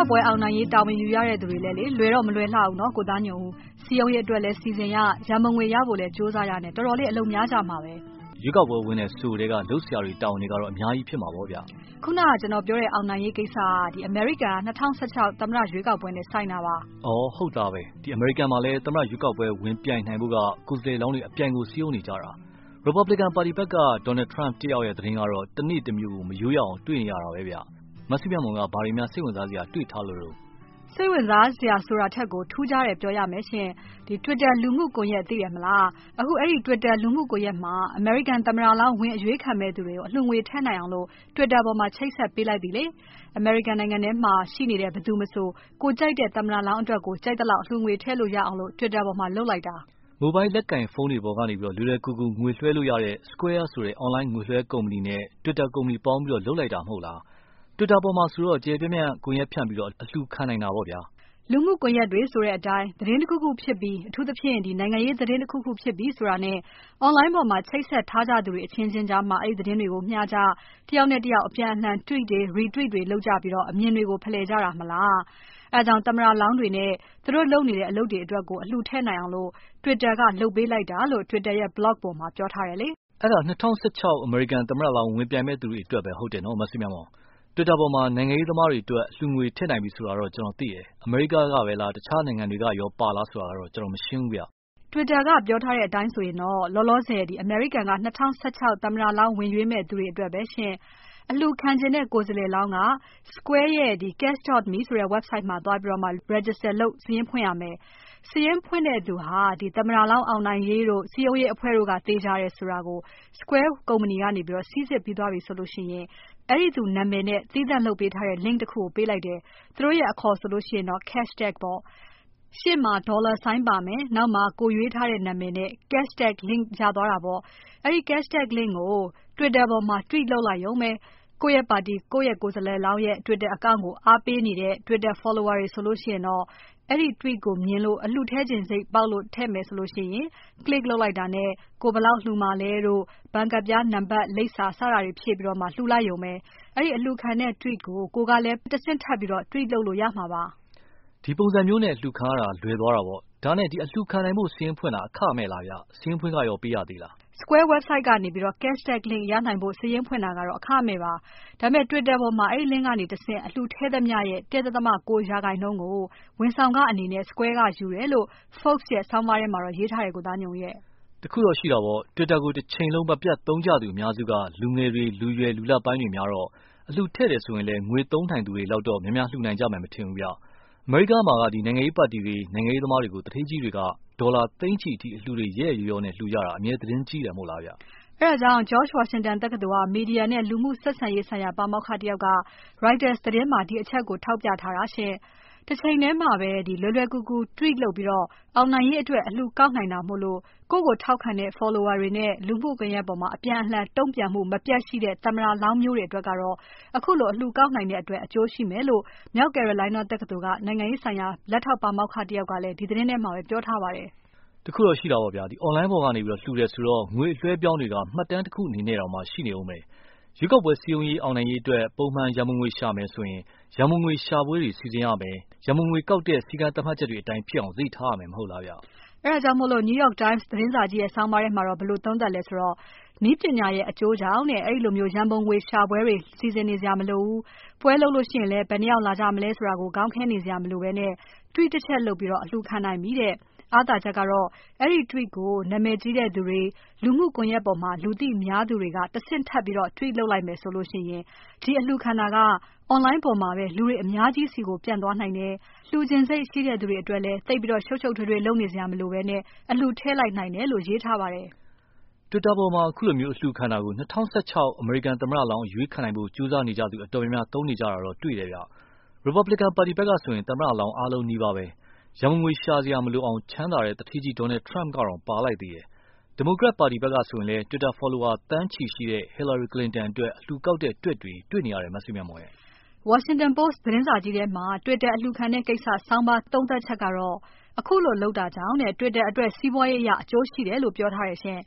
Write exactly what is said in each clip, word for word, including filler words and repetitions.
ကောက်ပွဲအောင်နိုင်ရေးတာဝန်ယူရတဲ့သူတွေလည်းလေလွယ်တော့မလွယ်လှဘူးနော်ကိုသားညုံဦးစီယုံရဲ့အတွက်လည်းစီစဉ်ရရန်မုံငွေရဖို့လည်းစူးစမ်းရတယ်တော်တော်လေးအလုံများကြမှာပဲရွေးကောက်ပွဲဝင်တဲ့ဆိုတွေကလှုပ်ရှားတွေတာဝန်တွေကတော့အများကြီးဖြစ်မှာပေါ့ဗျာခုနကကျွန်တော်ပြောတဲ့အောင်နိုင်ရေးကိစ္စကဒီ American ၂၀၁၆သမ္မတရွေးကောက်ပွဲနဲ့ဆိုင်တာပါ။အော်ဟုတ်တာပဲဒီ American မှာလည်းသမ္မတရွေးကောက်ပွဲဝင်ပြိုင်နိုင်ဖို့ကကိုယ်စားလှယ်လောင်းတွေအပြိုင်ကိုစည်းရုံးနေကြတာ။ Republican Party ဘက်က Donald Trump တယောက်ရဲ့သတင်းကတော့တနေ့တစ်မျိုးကိုမရိုးရအောင်တွေ့နေရတာပဲဗျ။မဆုမြတ်မုံကဘာတွေများစိတ်ဝင်စားစရာတွေ့ထားလို့လို့စိတ်ဝင်စားစရာဆိုတာထက်ကိုထူးခြားတယ်ပြောရမယ်ရှင်ဒီ Twitter လူမှုကွန်ရက်သိရမလားအခုအဲ့ဒီ Twitter လူမှုကွန်ရက်မှာ American သမ္မတလောင်းဝင်အရွေးခံမဲ့သူတွေကိုအလှငွေထည့်နိုင်အောင်လို့ Twitter ပေါ်မှာချိတ်ဆက်ပေးလိုက်ပြီလေ American နိုင်ငံထဲမှာရှိနေတဲ့ဘယ်သူမဆိုကိုကြိုက်တဲ့သမ္မတလောင်းအတွက်ကိုကြိုက်တဲ့လောက်အလှငွေထည့်လို့ရအောင်လို့ Twitter ပေါ်မှာလုပ်လိုက်တာမိုဘိုင်းလက်ကင်ဖုန်းတွေပေါ်ကနေပြီးတော့လွယ်လွယ်ကူကူငွေလွှဲလို့ရတဲ့ Square ဆိုတဲ့ online ငွေလွှဲကုမ္ပဏီနဲ့ Twitter ကုမ္ပဏီပေါင်းပြီးတော့လုပ်လိုက်တာမဟုတ်လား Twitter ပေါ်မှာဆိုတော့ကျေပြန့်ပြန့်ကွန်ရက်ဖြန့်ပြီးတော့အလှခံနိုင်တာပေါ့ဗျာလူမှုကွန်ရက်တွေဆိုတဲ့အတိုင်းသတင်းတစ်ခုခုဖြစ်ပြီးအထူးသဖြင့်ဒီနိုင်ငံရေးသတင်းတစ်ခုခုဖြစ်ပြီးဆိုတာနဲ့ online ပေါ်မှာချိတ်ဆက်ထားကြသူတွေအချင်းချင်းကြားမှာအဲ့ဒီသတင်းတွေကိုမျှကြတယောက်နဲ့တယောက်အပြန်အလှန် tweet တွေ retweet တွေလုပ်ကြပြီးတော့အမြင်တွေကိုဖလှယ်ကြတာမလားအဲကြောင့်သမ္မတလောင်းတွေနဲ့သူတို့လုပ်နေတဲ့အလုပ်တွေအတွက်ကိုအလှထည့်နိုင်အောင်လို့ Twitter ကလုပ်ပေးလိုက်တာလို့ Twitter ရဲ့ blog ပေါ်မှာပြောထားတယ်လေအဲ့ဒါ၂၀၁၆ American သမ္မတလောင်းဝင်ပြိုင်မဲ့သူတွေအတွက်ပဲဟုတ်တယ်နော်မဆုမြတ်မောင်Twitter ပေါ်မှာနိုင်ငံရေးသမားတွေအတွက်လှူငွေထည့်နိုင်ပြီဆိုတာတော့ကျွန်တော်သိတယ်။အမေရိကကပဲလားတခြားနိုင်ငံတွေကရောပါလားဆိုတာတော့ကျွန်တော်မရှင်းဘူးဗျ။ Twitter ကပြောထားတဲ့အတိုင်းဆိုရင်တော့လောလောဆယ်ဒီ American က၂၀၁၆သမ္မတလောင်းဝင်ရွေးမဲ့သူတွေအတွက်ပဲရှင်။အလှူခံခြင်းတဲ့ကိုယ်စားလှယ်လောင်းက Square ရဲ့ဒီ cash dot me ဆိုတဲ့ website မှာသွားပြီးတော့မှ register လုပ်စာရင်းဖွင့်ရမယ်။စာရင်းဖွင့်တဲ့သူဟာဒီသမ္မတလောင်းအောင်နိုင်ရေးတို့စီယုံရေးအဖွဲ့တို့ကတေးကြတယ်ဆိုတာကို Square ကုမ္ပဏီကနေပြီးတော့စီစစ်ပြီးသွားပြီဆိုလို့ရှိရင်အဲ့ဒီသူနာမည်နဲ့သီးသန့်လုပ်ပေးထားတဲ့ link တစ်ခုကိုပေးလိုက်တယ်။သူတို့ရဲ့အခေါ်ဆိုလို့ရှိရင်တော့ hashtag ပေါ့။ရှေ့မှာ dollar sign ပါမယ်။နောက်မှာကိုရွေးထားတဲ့နာမည်နဲ့ hashtag link ရသွားတာပေါ့။အဲ့ဒီ hashtag link ကို Twitter ပေါ်မှာ tweet လုပ်လိုက်ရုံပဲ။ကိုယ့်ရဲ့ပါတီကိုယ့်ရဲ့ကိုယ်စားလှယ်လောင်းရဲ့ Twitter account ကိုအားပေးနေတဲ့ Twitter follower တွေဆိုလို့ရှိရင်တော့အဲ့ဒီ tweet ကိုမြင်လို့အလှထည့်ခြင်းစိတ်ပေါက်လို့ထည့်မယ်ဆိုလို့ရှိရင် click လုပ်လိုက်တာနဲ့ကိုဘယ်လောက်လှူမှာလဲတို့ဘဏ်ကဒ်ပြားနံပါတ်လိပ်စာစတာတွေဖြည့်ပြီးတော့မှလှူလိုက်ရုံပဲအဲ့ဒီအလှခံတဲ့ tweet ကိုကိုကလည်းတစ်ဆင့်ထပ်ပြီးတော့ tweet လုပ်လို့ရမှာပါဒီပုံစံမျိုးနဲ့လှူခံရတာလွယ်သွားတာပေါ့ဒါနဲ့ဒီအလှခံနိုင်မှုစီးရင်ဖွင့်တာအခမဲ့လားဗျစီးရင်ဖွင့်ကရောပေးရသေးလား Square website ကနေပြီးတော့ hashtag link ရနိုင်ဖို့စာရင်းဖွင့်တာကတော့အခမဲ့ပါဒါပေမဲ့ Twitter ပေါ်မှာအဲ့ဒီ link ကနေတစ်ဆင့်အလှထဲသမျှရဲ့ ၁.၉ ရာခိုင်နှုန်းကိုဝန်ဆောင်ခအနေနဲ့ Square ကယူတယ်လို့ Fox ရဲ့ဆောင်းပါးထဲမှာတော့ရေးထားတယ်ကိုသားညုံရဲ့တခုတော့ရှိတာပေါ့ Twitter ကိုတစ်ချိန်လုံးမပြတ်သုံးကြသူအများစုကလူငယ်တွေလူရွယ်လူလတ်ပိုင်းတွေများတော့အလှထည့်တယ်ဆိုရင်လည်းငွေသုံးနိုင်သူတွေလောက်တော့များများလှူနိုင်ကြမယ်မထင်ဘူးဗျအမေရိကန်မှာကဒီနိုင်ငံရေးပါတီတွေနိုင်ငံရေးသမားတွေကိုတထေးကြီးတွေကဒေါ်လာသိန်းချီအထိအလှူတွေရဲရဲရောနဲ့လှူကြတာအမြဲသတင်းကြီးတယ်မဟုတ်လားဗျအဲ့ဒါကြောင့် George Washington တက္ကသိုလ်ကမီဒီယာနဲ့လူမှုဆက်ဆံရေးဆိုင်ရာပါမောက္ခတယောက်က Reuters သတင်းမှာဒီအချက်ကိုထောက်ပြထားတာရှင်တစ်ချိန်ထဲမှာပဲဒီလွယ်လွယ်ကူကူ tweet လုပ်ပြီးတော့အောင်နိုင်ရေးအတွက်အလှကောက်နိုင်တာမို့လို့ကိုယ့်ကိုထောက်ခံတဲ့ follower တွေနဲ့လူမှုကွန်ရက်ပေါ်မှာအပြန်အလှန်တုံ့ပြန်မှုမပြတ်ရှိတဲ့သမ္မတလောင်းမျိုးတွေအတွက်ကတော့အခုလိုအလှကောက်နိုင်တဲ့အတွက်အကျိုးရှိမယ်လို့မြောက် Carolina တက္ကသိုလ်ကနိုင်ငံရေးဆိုင်ရာလက်ထောက်ပါမောက္ခတယောက်ကလည်းဒီသတင်းထဲမှာပဲပြောထားပါတယ်တခုတော့ရှိတာပေါ့ဗျာဒီ online ပေါ်ကနေပြီးတော့လှူတယ်ဆိုတော့ငွေလွှဲပြောင်းတွေကမှတ်တမ်းတစ်ခုအနေနဲ့တော့မှရှိနေအောင်မယ်ရွေးကောက်ပွဲစည်းရုံးရေးအောင်နိုင်ရေးအတွက်ပုံမှန်ရန်ပုံငွေရှာမယ်ဆိုရင်ရန်ပုံငွေရှာပွဲတွေစီစဉ်ရမယ်ရန်ပုံငွေကောက်တဲ့စီကံသတ်မှတ်ချက်တွေအတိုင်းဖြစ်အောင်သိထားရမယ်မဟုတ်လားဗျအဲ့ဒါကြောင့်မို့လို့ New York Times သတင်းစာကြီးရဲ့ဆောင်းပါးထဲမှာတော့ဘယ်လိုသုံးသပ်လဲဆိုတော့နည်းပညာရဲ့အကျိုးကြောင့်နဲ့အဲ့လိုမျိုးရန်ပုံငွေရှာပွဲတွေစီစဉ်နေကြမလို့ဘူးပွဲလုပ်လို့ရှိရင်လည်းဘယ်နှယောက်လာကြမလဲဆိုတာကိုခေါင်းခဲနေကြမလို့ပဲနဲ့ tweet တစ်ချက်လုပ်ပြီးတော့အလှခံနိုင်ပြီတဲ့အားသာချက်ကတော့အဲ့ဒီ tweet ကိုနာမည်ကြီးတဲ့သူတွေလူမှုကွန်ရက်ပေါ်မှာလူသိများသူတွေကတဆင့်ထပ်ပြီးတော့ tweet လုပ်လိုက်မယ်ဆိုလို့ရှိရင်ဒီအလှခံတာက online ပေါ်မှာပဲလူတွေအများကြီးစီကိုပြန့်သွားနိုင်တယ်လှူခြင်းစိတ်ရှိတဲ့သူတွေအတွက်လည်းသိပ်ပြီးတော့ရှုပ်ရှုပ်ထွေးထွေးလုပ်နေစရာမလိုပဲနဲ့အလှထဲလိုက်နိုင်တယ်လို့ရေးထားပါတယ် Twitter ပေါ်မှာအခုလိုမျိုးအလှခံတာကို၂၀၁၆ American သမ္မတလောင်းအရွေးခံနိုင်ဖို့ကြိုးစားနေကြသူအတော်များများသုံးနေကြတာတော့တွေ့တယ်ဗျ Republican Party ဘက်ကဆိုရင်သမ္မတလောင်းအားလုံးနီးပါးပဲရန်ငွေရှာစရာမလိုအောင်ချမ်းသာတဲ့တထေးကြီး Donald Trump ကတော့ပါလိုက်သေးတယ်။ Democrat Party ဘက်ကဆိုရင်လည်း Twitter follower တန်းချီရှိတဲ့ Hillary Clinton အတွက်အလှကောက်တဲ့ tweet တွေတွေ့နေရတယ်မဆုမြတ်မော်ရဲ့ Washington Post သတင်းစာကြီးထဲမှာ Twitter အလှခံတဲ့ကိစ္စဆောင်းပါးသုံးသပ်ချက်ကတော့အခုလိုလုပ်တာကြောင့်နဲ့ Twitter အတွက်စီးပွားရေးအရအကျိုးရှိတယ်လို့ပြောထားရရှင်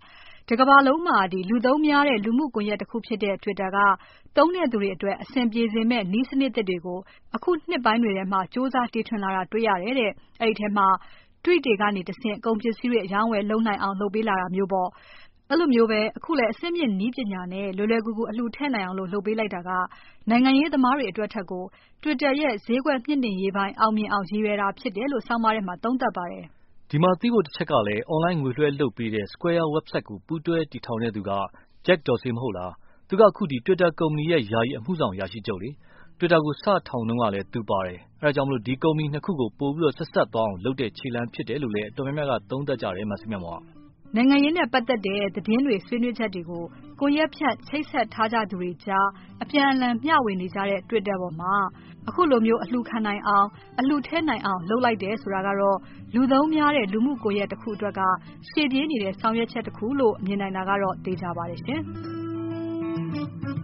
တကမ္ဘာလုံးမှာဒီလူသုံးများတဲ့လူမှုကွန်ရက်တစ်ခုဖြစ်တဲ့ Twitter ကသုံးတဲ့သူတွေအတွက်အဆင်ပြေစေမဲ့နည်းစနစ်သစ်တွေကိုအခုနှစ်ပိုင်းတွေထဲမှာစ조사တီထွင်လာတာတွေ့ရတယ်တဲ့။အဲဒီထဲမှာ Tweet တွေကနေတဆင့်ကုန်ပစ္စည်းတွေအရောင်းဝယ်လုပ်နိုင်အောင်လုပ်ပေးလာတာမျိုးပေါ့။အဲ့လိုမျိုးပဲအခုလည်းအဆင့်မြင့်နည်းပညာနဲ့လွယ်လွယ်ကူကူအလှူထည့်နိုင်အောင်လို့လုပ်ပေးလိုက်တာကနိုင်ငံရေးသမားတွေအတွက်ထက်ကို Twitter ရဲ့ဈေးကွက်မြင့်တင်ရေးပိုင်းအောင်မြင်အောင်ရည်ရွယ်တာဖြစ်တယ်လို့ဆောင်းပါးထဲမှာသုံးသပ်ပါတယ်။ဒီမှာသိဖို့တစ်ချက်ကလည်း online ငွေလွှဲလုပ်ပေးတဲ့ Square website ကိုပူးတွဲတည်ထောင်တဲ့သူက Jack Dorsey မဟုတ်လား။သူကအခုဒီ Twitter ကုမ္ပဏီရဲ့ယာယီအမှုဆောင်အရာရှိချုပ်လေ။ Twitter ကိုစထောင်တုန်းကလည်းသူပါတယ်။အဲဒါကြောင့်မလို့ဒီကုမ္ပဏီနှစ်ခုကိုပို့ပြီးတော့ဆက်ဆက်သွားအောင်လုပ်တဲ့ခြေလှမ်းဖြစ်တယ်လို့လည်းအတော်များများကသုံးသပ်ကြတယ်မဆုမြတ်မောင်။နိုင်ငံရေးနဲ့ပတ်သက်တဲ့သတင်းတွေဆွေးနွေးချက်တွေကိုကွန်ရက်ဖြတ်ချိတ်ဆက်ထားကြသူတွေကြားအပြန်အလှန်မျှဝေနေကြတဲ့ Twitter ပေါ်မှာအခုလိုမျိုးအလှူခံနိုင်အောင်အလှူထည့်နိုင်အောင်လုပ်လိုက်တယ်ဆိုတာကတော့လူသုံးများတဲ့လူမှုကွန်ရက်တစ်ခုအတွက်ကရှေ့ပြေးနေတဲ့ဆောင်ရွက်ချက်တစ်ခုလို့မြင်နိုင်တာကတော့သိကြပါတယ်ရှင်။